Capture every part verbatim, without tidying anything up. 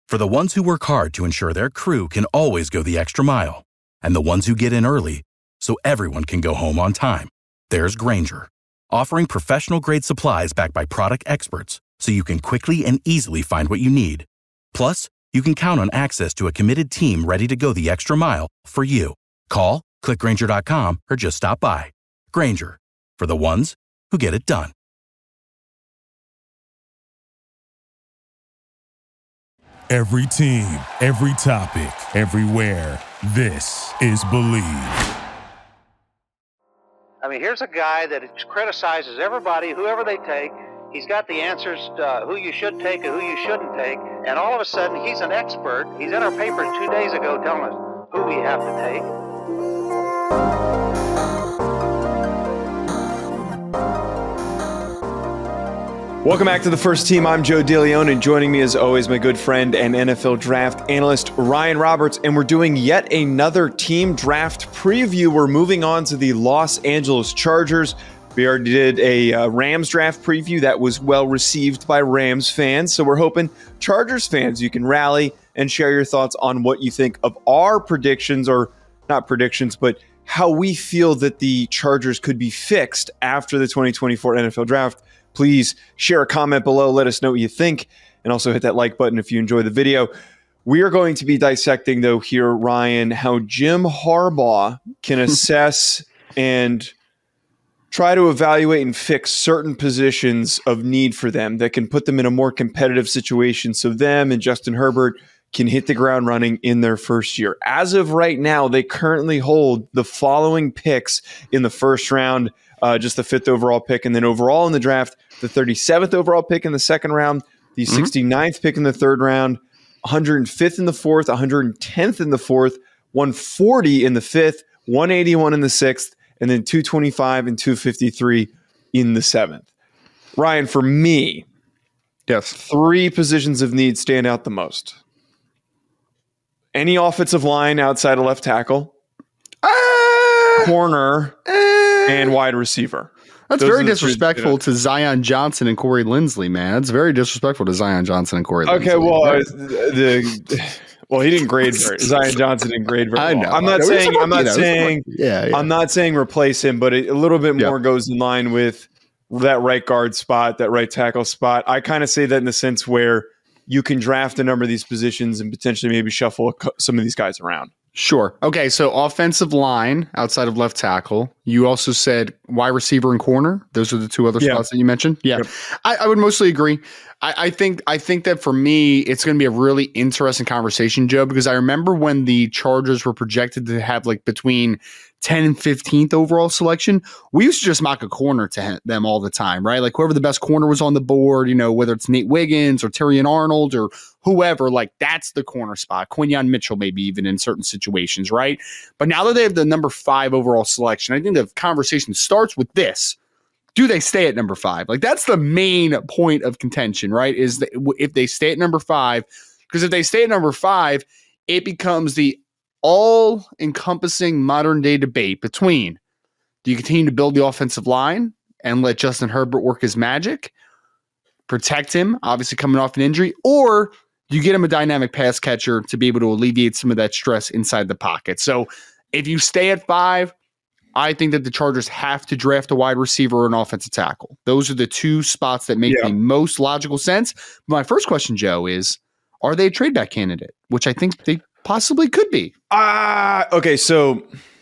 For the ones who work hard to ensure their crew can always go the extra mile, and the ones who get in early so everyone can go home on time, there's Grainger, offering professional-grade supplies backed by product experts so you can quickly and easily find what you need. Plus, you can count on access to a committed team ready to go the extra mile for you. Call, click Grainger dot com, or just stop by. Grainger, for the ones who get it done. Every team, every topic, everywhere. This is Believe. I mean, here's a guy that criticizes everybody, whoever they take. He's got the answers to uh, who you should take and who you shouldn't take. And all of a sudden, he's an expert. He's in our paper two days ago telling us who we have to take. Welcome back to The First Team. I'm Joe DeLeon, and joining me as always, my good friend and N F L draft analyst, Ryan Roberts. And we're doing yet another team draft preview. We're moving on to the Los Angeles Chargers. We already did a uh, Rams draft preview that was well received by Rams fans. So we're hoping Chargers fans, you can rally and share your thoughts on what you think of our predictions, or not predictions, but how we feel that the Chargers could be fixed after the twenty twenty-four N F L draft. Please share a comment below. Let us know what you think. And also hit that like button if you enjoy the video. We are going to be dissecting, though, here, Ryan, how Jim Harbaugh can assess and try to evaluate and fix certain positions of need for them that can put them in a more competitive situation so them and Justin Herbert can hit the ground running in their first year. As of right now, they currently hold the following picks in the first round, uh, just the fifth overall pick, and then overall in the draft, the thirty-seventh overall pick in the second round, the mm-hmm. sixty-ninth pick in the third round, one hundred fifth in the fourth, one hundred tenth in the fourth, one forty in the fifth, one eighty-one in the sixth, and then two twenty-five and two fifty-three in the seventh. Ryan, for me, yes, three positions of need stand out the most. Any offensive line outside of left tackle, uh, corner, uh, and wide receiver. That's Those very disrespectful to Zion Johnson and Corey Linsley, man. That's very disrespectful to Zion Johnson and Corey okay, Linsley. Okay, well, uh, the... Well, he didn't grade very. Zion Johnson didn't grade very. I know. Well. I'm not saying. I'm not saying. Yeah, yeah. I'm not saying replace him, but it, a little bit more yep. goes in line with that right guard spot, that right tackle spot. I kind of say that in the sense where you can draft a number of these positions and potentially maybe shuffle some of these guys around. Sure. Okay, so offensive line outside of left tackle. You also said wide receiver and corner. Those are the two other yeah. spots that you mentioned. Yeah, yep. I, I would mostly agree. I, I think I think that for me, it's going to be a really interesting conversation, Joe, because I remember when the Chargers were projected to have like between ten and fifteenth overall selection, we used to just mock a corner to them all the time, right? Like whoever the best corner was on the board, you know, whether it's Nate Wiggins or Terrion Arnold or whoever, like that's the corner spot. Quinyon Mitchell, maybe even in certain situations, right? But now that they have the number five overall selection, I think the conversation starts with this. Do they stay at number five? Like that's the main point of contention, right? Is that if they stay at number five, because if they stay at number five, it becomes the all-encompassing modern-day debate between do you continue to build the offensive line and let Justin Herbert work his magic, protect him, obviously coming off an injury, or do you get him a dynamic pass catcher to be able to alleviate some of that stress inside the pocket? So if you stay at five, I think that the Chargers have to draft a wide receiver or an offensive tackle. Those are the two spots that make yeah. the most logical sense. But my first question, Joe, is are they a trade back candidate? Which I think they possibly could be. Ah, uh, okay. So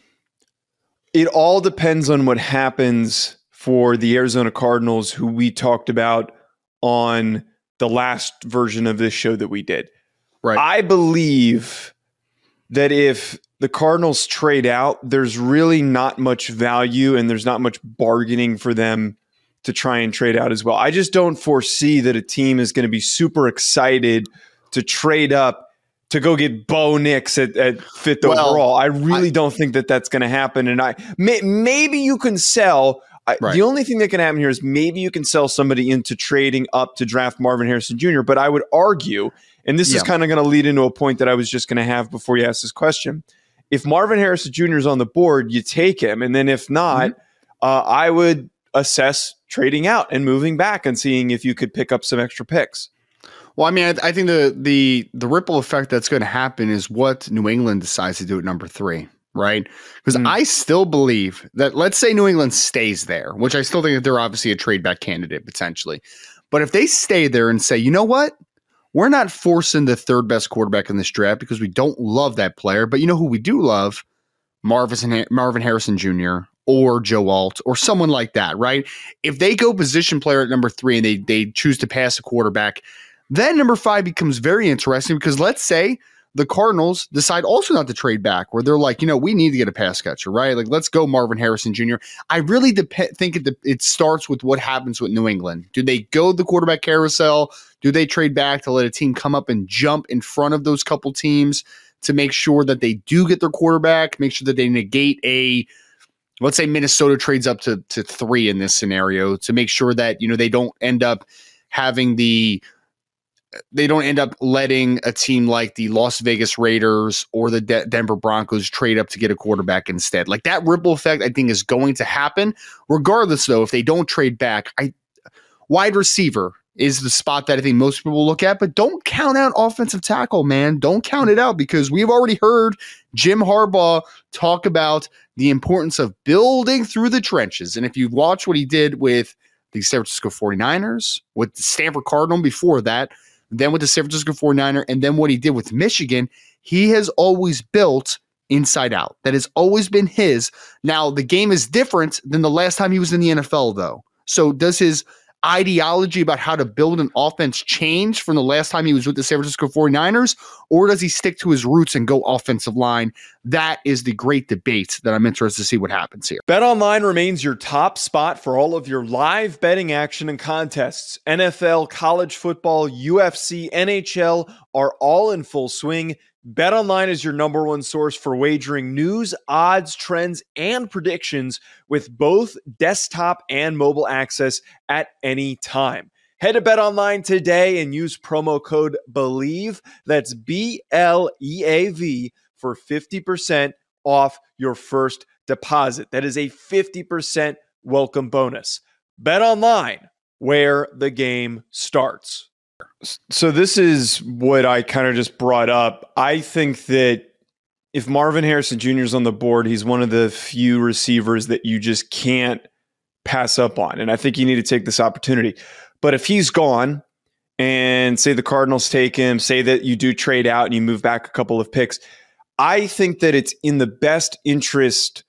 it all depends on what happens for the Arizona Cardinals, who we talked about on the last version of this show that we did. Right. I believe that if the Cardinals trade out, there's really not much value and there's not much bargaining for them to try and trade out as well. I just don't foresee that a team is going to be super excited to trade up to go get Bo Nix at, at fifth well, overall. I really I, don't think that that's going to happen. And I may, maybe you can sell. I, right. The only thing that can happen here is maybe you can sell somebody into trading up to draft Marvin Harrison Junior But I would argue, and this yeah. is kind of going to lead into a point that I was just going to have before you asked this question. If Marvin Harrison Junior is on the board, you take him. And then if not, mm-hmm. uh, I would assess trading out and moving back and seeing if you could pick up some extra picks. Well, I mean, I, I think the the the ripple effect that's going to happen is what New England decides to do at number three, right? Because mm. I still believe that, let's say New England stays there, which I still think that they're obviously a trade back candidate potentially. But if they stay there and say, you know what, we're not forcing the third best quarterback in this draft because we don't love that player, but you know who we do love? Marvin Marvin Harrison Junior or Joe Alt or someone like that, right? If they go position player at number three and they they choose to pass a quarterback, then number five becomes very interesting because let's say the Cardinals decide also not to trade back, where they're like, you know, we need to get a pass catcher, right? Like, let's go Marvin Harrison Junior I really dep- think it, de- it starts with what happens with New England. Do they go the quarterback carousel? Do they trade back to let a team come up and jump in front of those couple teams to make sure that they do get their quarterback, make sure that they negate a, let's say Minnesota trades up to, to three in this scenario to make sure that, you know, they don't end up having the, they don't end up letting a team like the Las Vegas Raiders or the De- Denver Broncos trade up to get a quarterback instead. Like, that ripple effect, I think, is going to happen. Regardless, though, if they don't trade back, I wide receiver is the spot that I think most people look at, but don't count out offensive tackle, man. Don't count it out because we've already heard Jim Harbaugh talk about the importance of building through the trenches. And if you watch what he did with the San Francisco forty-niners, with the Stanford Cardinal before that, then with the San Francisco forty-niners, and then what he did with Michigan, he has always built inside out. That has always been his. Now, the game is different than the last time he was in the N F L, though. So does his ideology about how to build an offense change from the last time he was with the San Francisco forty-niners, or does he stick to his roots and go offensive line? That is the great debate that I'm interested to see what happens here. BetOnline remains your top spot for all of your live betting action and contests. N F L, college football, U F C, N H L are all in full swing. BetOnline is your number one source for wagering news, odds, trends, and predictions with both desktop and mobile access at any time. Head to BetOnline today and use promo code BELIEVE, that's B L E A V, for fifty percent off your first deposit. That is a fifty percent welcome bonus. BetOnline, where the game starts. So this is what I kind of just brought up. I think that if Marvin Harrison Junior is on the board, he's one of the few receivers that you just can't pass up on. And I think you need to take this opportunity. But if he's gone and say the Cardinals take him, say that you do trade out and you move back a couple of picks, I think that it's in the best interest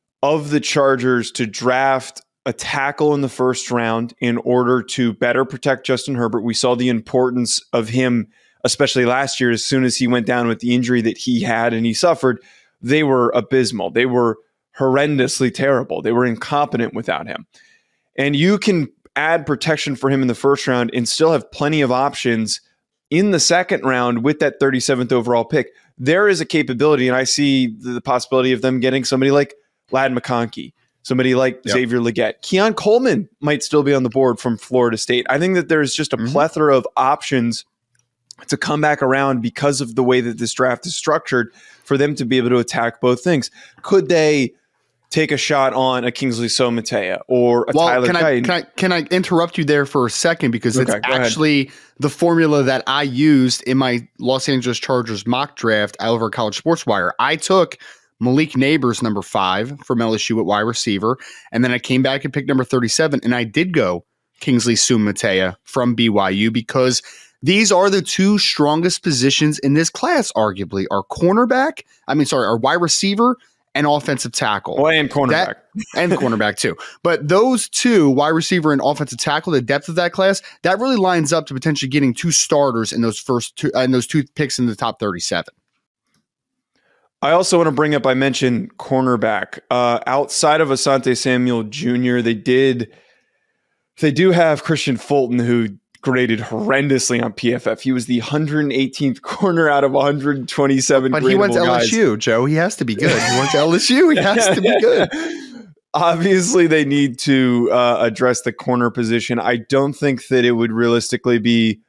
of the Chargers to draft a tackle in the first round in order to better protect Justin Herbert. We saw the importance of him, especially last year, as soon as he went down with the injury that he had and he suffered. They were abysmal. They were horrendously terrible. They were incompetent without him. And you can add protection for him in the first round and still have plenty of options in the second round with that thirty-seventh overall pick. There is a capability, and I see the possibility of them getting somebody like Ladd McConkey, somebody like yep. Xavier Legette. Keon Coleman might still be on the board from Florida State. I think that there's just a mm-hmm. plethora of options to come back around because of the way that this draft is structured for them to be able to attack both things. Could they take a shot on a Kingsley Somatea or a well, Tyler can I, can I can I interrupt you there for a second because okay, it's actually ahead. the formula that I used in my Los Angeles Chargers mock draft over College Sports Wire. I took Malik Neighbors, number five from L S U at wide receiver. And then I came back and picked number thirty-seven. And I did go Kingsley Somatea from B Y U because these are the two strongest positions in this class, arguably. Our cornerback, I mean, sorry, our wide receiver and offensive tackle. Oh, and cornerback. That, and cornerback too. But those two, wide receiver and offensive tackle, the depth of that class, that really lines up to potentially getting two starters in those first two, uh, in those two picks in the top thirty-seven. I also want to bring up, I mentioned cornerback. Uh, outside of Asante Samuel Junior, they did, they do have Christian Fulton, who graded horrendously on P F F. He was the one hundred eighteenth corner out of one hundred twenty-seven. But he went to L S U, guys. Joe. He has to be good. He went to L S U. He has to be good. Obviously, they need to uh, address the corner position. I don't think that it would realistically be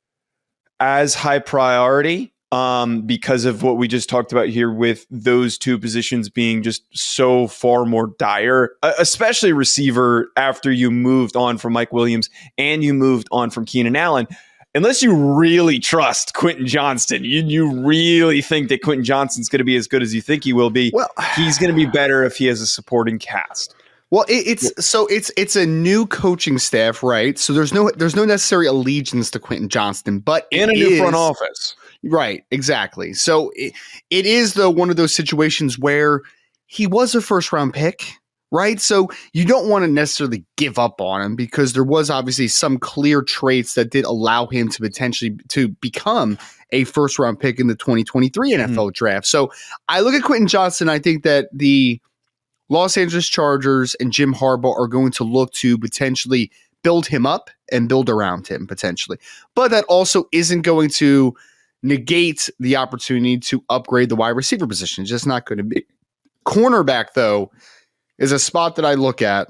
as high priority. Um, because of what we just talked about here with those two positions being just so far more dire, uh, especially receiver after you moved on from Mike Williams and you moved on from Keenan Allen. unless you really trust Quentin Johnston, you you really think that Quentin Johnston's going to be as good as you think he will be. Well, he's going to be better if he has a supporting cast. Well, it, it's so it's it's a new coaching staff, right? So there's no there's no necessary allegiance to Quentin Johnston, but and a new is, front office, right? Exactly. So it, it is though one of those situations where he was a first round pick. Right. So you don't want to necessarily give up on him because there was obviously some clear traits that did allow him to potentially to become a first round pick in the twenty twenty-three N F L mm. draft. So I look at Quentin Johnston. I think that the Los Angeles Chargers and Jim Harbaugh are going to look to potentially build him up and build around him potentially. But that also isn't going to negate the opportunity to upgrade the wide receiver position. It's just not going to be. Cornerback, though, is a spot that I look at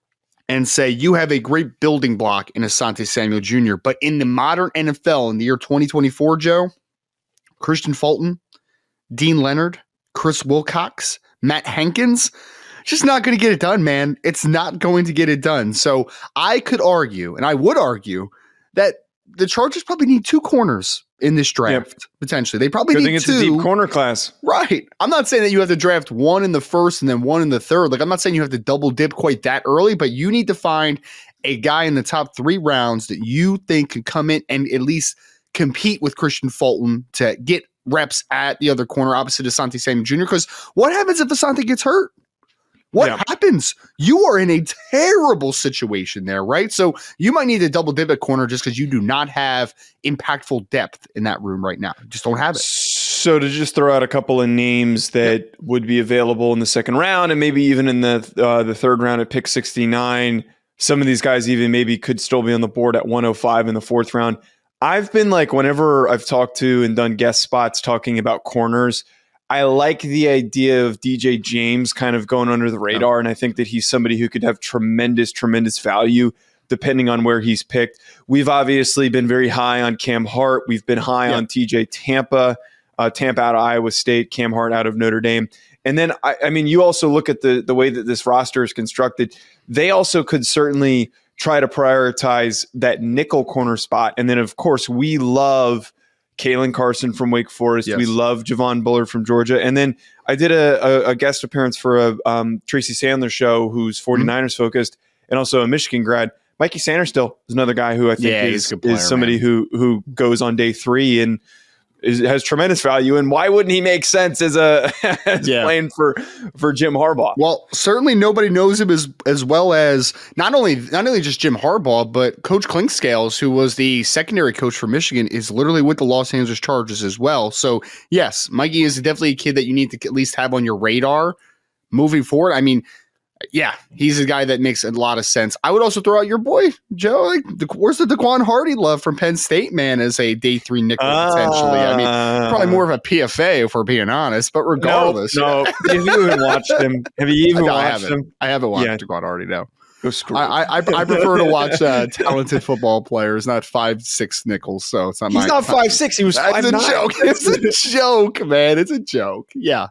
and say you have a great building block in Asante Samuel Junior But in the modern N F L in the year twenty twenty-four, Joe, Christian Fulton, Dean Leonard, Chris Wilcox, Matt Hankins, just not going to get it done, man. It's not going to get it done. So I could argue, and I would argue, that the Chargers probably need two corners in this draft, yep. potentially. They probably Good need thing it's two. a deep corner class. Right. I'm not saying that you have to draft one in the first and then one in the third. Like, I'm not saying you have to double dip quite that early, but you need to find a guy in the top three rounds that you think can come in and at least compete with Christian Fulton to get reps at the other corner opposite Asante Samuel Junior Because what happens if Asante gets hurt? What yeah. happens? You are in a terrible situation there, right? So you might need a double dip at corner just because you do not have impactful depth in that room right now. You just don't have it. So to just throw out a couple of names that yep. would be available in the second round and maybe even in the uh, the third round at pick sixty-nine, some of these guys even maybe could still be on the board at one oh five in the fourth round. I've been like, whenever I've talked to and done guest spots talking about corners, I like the idea of D J James kind of going under the radar, yeah. and I think that he's somebody who could have tremendous, tremendous value depending on where he's picked. We've obviously been very high on Cam Hart. We've been high yeah. on T J Tampa, uh, Tampa out of Iowa State, Cam Hart out of Notre Dame. And then, I, I mean, you also look at the the way that this roster is constructed. They also could certainly try to prioritize that nickel corner spot. And then, of course, we love Kalen Carson from Wake Forest. Yes. We love Javon Bullard from Georgia. And then I did a, a, a guest appearance for a um, Tracy Sandler show who's forty-niners mm-hmm. focused and also a Michigan grad. Mikey Sanderstill is another guy who I think yeah, is, player, is somebody man. who who goes on day three and is, has tremendous value. And why wouldn't he make sense as a as yeah. playing for for Jim Harbaugh? Well, certainly nobody knows him as as well as not only not only just Jim Harbaugh, but Coach Clinkscales, who was the secondary coach for Michigan, is literally with the Los Angeles Chargers as well. So yes, Mikey is definitely a kid that you need to at least have on your radar moving forward. I mean, yeah, he's a guy that makes a lot of sense. I would also throw out your boy, Joe. Like, the, where's the Daquan Hardy love from Penn State, man, as a day three nickel uh, potentially? I mean, probably more of a P F A if we're being honest, but regardless. No, no. Have you even watched him? Have you even no, watched I haven't. him? I haven't watched yeah. Daquan Hardy, no. Go screw I, I, I prefer to watch uh, talented football players, not five, six nickels. So it's not He's my, not five, six. He was five, It's a nine. joke. It's a joke, man. It's a joke. Yeah.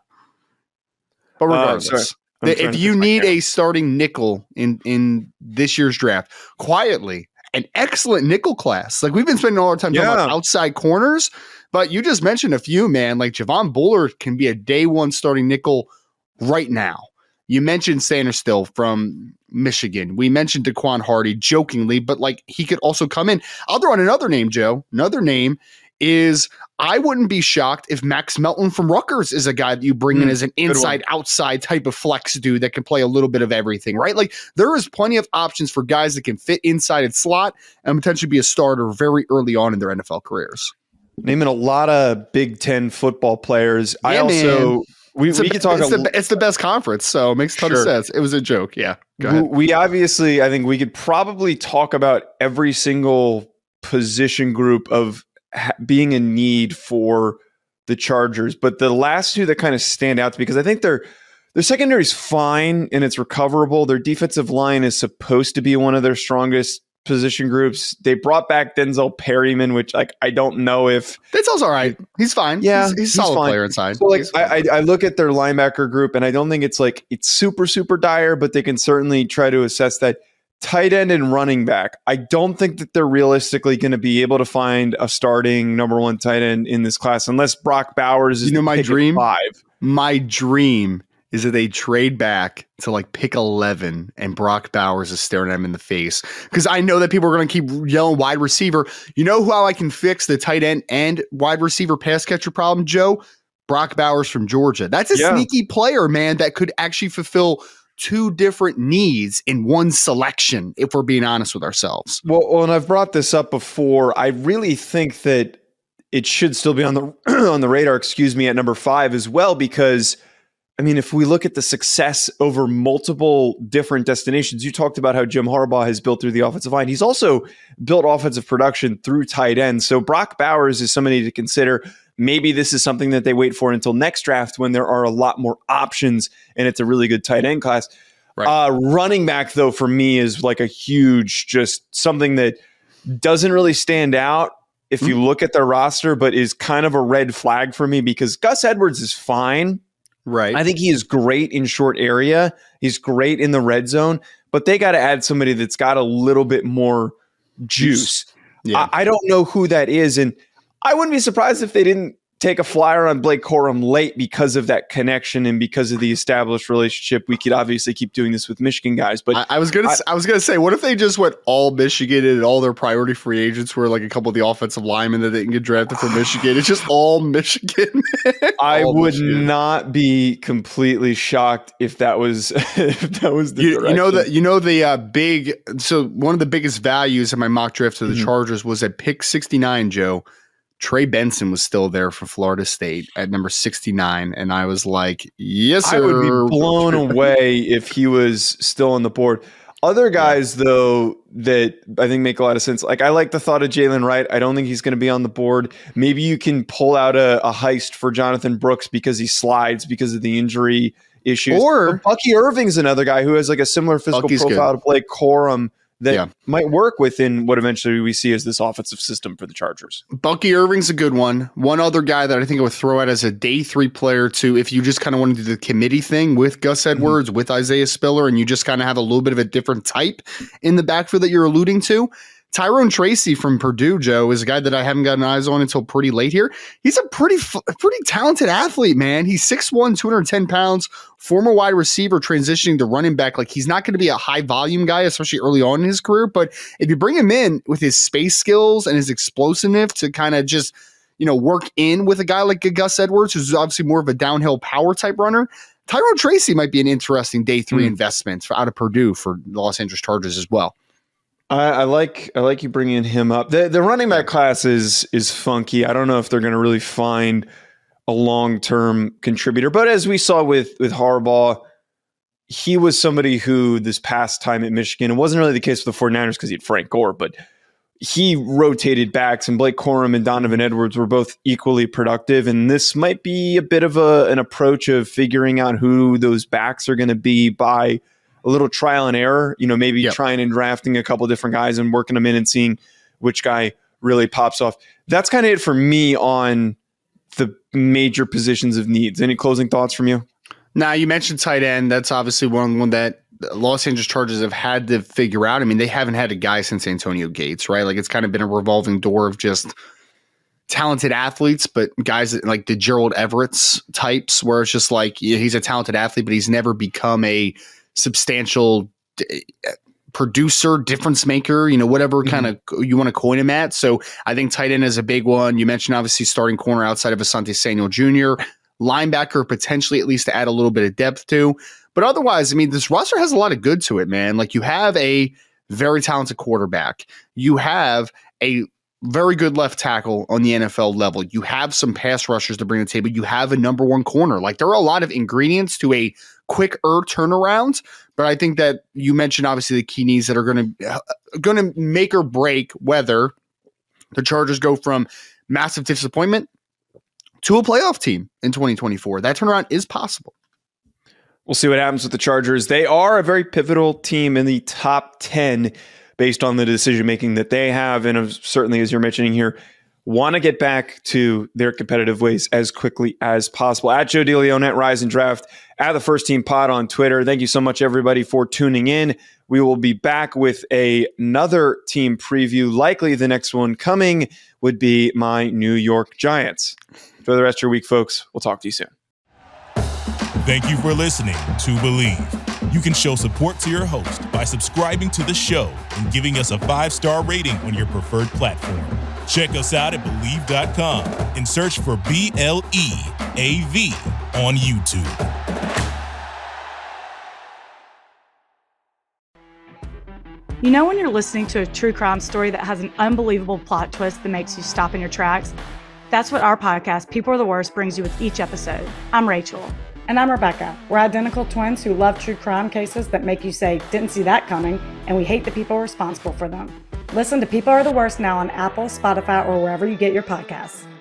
But regardless. Uh, if you need a starting nickel in, in this year's draft, quietly, an excellent nickel class. Like, we've been spending all our time yeah. talking about outside corners, but you just mentioned a few, man. Like, Javon Bullard can be a day one starting nickel right now. You mentioned Sanderstill from Michigan. We mentioned Daquan Hardy jokingly, but like, he could also come in. I'll throw in another name, Joe. Another name is, I wouldn't be shocked if Max Melton from Rutgers is a guy that you bring mm, in as an inside outside type of flex dude that can play a little bit of everything, right? Like, there is plenty of options for guys that can fit inside and slot and potentially be a starter very early on in their N F L careers. Naming a lot of Big Ten football players. Yeah, I also man. we, we a, could talk it's, a, the, it's the best conference, so it makes a ton sure. of sense. It was a joke. Yeah. Go ahead. We, we obviously, I think we could probably talk about every single position group of being a need for the Chargers, but the last two that kind of stand out to me, because I think their their secondary is fine and it's recoverable. Their defensive line is supposed to be one of their strongest position groups. They brought back Denzel Perryman, which like I don't know if Denzel's all right. He's fine. Yeah, he's, he's a solid fine. player inside. So like I, I I look at their linebacker group and I don't think it's like it's super super dire, but they can certainly try to assess that. tight end and running back. I don't think that they're realistically going to be able to find a starting number one tight end in this class unless Brock Bowers is you know my dream. Five. My dream is that they trade back to like pick eleven and Brock Bowers is staring at him in the face. Because I know that people are going to keep yelling wide receiver. You know how I can fix the tight end and wide receiver pass catcher problem, Joe? Brock Bowers from Georgia. That's a yeah. sneaky player, man, that could actually fulfill two different needs in one selection, if we're being honest with ourselves. Well, well and I've brought this up before. I really think that it should still be on the on the radar, excuse me, at number five as well, because I mean, if we look at the success over multiple different destinations, you talked about how Jim Harbaugh has built through the offensive line. He's also built offensive production through tight end. So Brock Bowers is somebody to consider. Maybe this is something that they wait for until next draft when there are a lot more options and it's a really good tight end class. Right. Uh, running back, though, for me is like a huge, just something that doesn't really stand out if mm-hmm. you look at their roster, but is kind of a red flag for me because Gus Edwards is fine. Right. I think he is great in short area. He's great in the red zone, but they got to add somebody that's got a little bit more juice. Yeah. I, I don't know who that is. And I wouldn't be surprised if they didn't take a flyer on Blake Corum late because of that connection and because of the established relationship. We could obviously keep doing this with Michigan guys, but I, I was gonna I, I was gonna say, what if they just went all Michigan and all their priority free agents were like a couple of the offensive linemen that didn't get drafted from Michigan? It's just all Michigan. I all would Michigan. not be completely shocked if that was if that was the you, you know that you know the uh, big. So one of the biggest values in my mock draft to the mm-hmm. Chargers was at pick sixty-nine, Joe. Trey Benson was still there for Florida State at number sixty-nine. And I was like, yes, sir. I would be blown away if he was still on the board. Other guys, yeah. though, that I think make a lot of sense. Like, I like the thought of Jalen Wright. I don't think he's going to be on the board. Maybe you can pull out a, a heist for Jonathan Brooks because he slides because of the injury issues. Or but Bucky Irving's another guy who has like a similar physical Bucky's profile good. to Blake Corum. That yeah. might work within what eventually we see as this offensive system for the Chargers. Bucky Irving's a good one. One other guy that I think I would throw out as a day three player too, if you just kind of want to do the committee thing with Gus Edwards, mm-hmm. with Isaiah Spiller, and you just kind of have a little bit of a different type in the backfield that you're alluding to. Tyrone Tracy from Purdue, Joe, is a guy that I haven't gotten eyes on until pretty late here. He's a pretty pretty talented athlete, man. He's six one, two hundred ten pounds, former wide receiver transitioning to running back. Like, he's not going to be a high volume guy, especially early on in his career. But if you bring him in with his space skills and his explosiveness to kind of just, you know, work in with a guy like Gus Edwards, who's obviously more of a downhill power type runner, Tyrone Tracy might be an interesting day three mm. investment for, out of Purdue for the Los Angeles Chargers as well. I, I like I like you bringing him up. The the running back class is is funky. I don't know if they're going to really find a long term contributor, but as we saw with with Harbaugh, he was somebody who this past time at Michigan, it wasn't really the case with the 49ers because he had Frank Gore, but he rotated backs, and Blake Corum and Donovan Edwards were both equally productive. And this might be a bit of a an approach of figuring out who those backs are going to be by a little trial and error, you know, maybe yep. trying and drafting a couple different guys and working them in and seeing which guy really pops off. That's kind of it for me on the major positions of needs. Any closing thoughts from you? Now, you mentioned tight end. That's obviously one, one that Los Angeles Chargers have had to figure out. I mean, they haven't had a guy since Antonio Gates, right? Like, it's kind of been a revolving door of just talented athletes, but guys like the Gerald Everett's types, where it's just like, yeah, he's a talented athlete, but he's never become a substantial d- producer, difference maker, you know, whatever mm-hmm. kind of you want to coin him at. So I think tight end is a big one. You mentioned obviously starting corner outside of Asante Samuel Junior, linebacker potentially at least to add a little bit of depth to. But otherwise, I mean, this roster has a lot of good to it, man. Like, you have a very talented quarterback. You have a very good left tackle on the N F L level. You have some pass rushers to bring to the table. You have a number one corner. Like, there are a lot of ingredients to a quicker turnaround, but I think that you mentioned obviously the key needs that are going to uh, going to make or break whether the Chargers go from massive disappointment to a playoff team in twenty twenty-four. That turnaround is possible. We'll see what happens with the Chargers. They are a very pivotal team in the top ten based on the decision making that they have, and certainly, as you're mentioning here, want to get back to their competitive ways as quickly as possible. At Joe DeLeon, at Rise and Draft, at the First Team Pod on Twitter. Thank you so much, everybody, for tuning in. We will be back with a, another team preview. Likely the next one coming would be my New York Giants. Enjoy the rest of your week, folks. We'll talk to you soon. Thank you for listening to Believe. You can show support to your host by subscribing to the show and giving us a five-star rating on your preferred platform. Check us out at Believe dot com and search for B L E A V on YouTube. You know when you're listening to a true crime story that has an unbelievable plot twist that makes you stop in your tracks? That's what our podcast, People Are the Worst, brings you with each episode. I'm Rachel. And I'm Rebecca. We're identical twins who love true crime cases that make you say, didn't see that coming, and we hate the people responsible for them. Listen to People Are the Worst now on Apple, Spotify, or wherever you get your podcasts.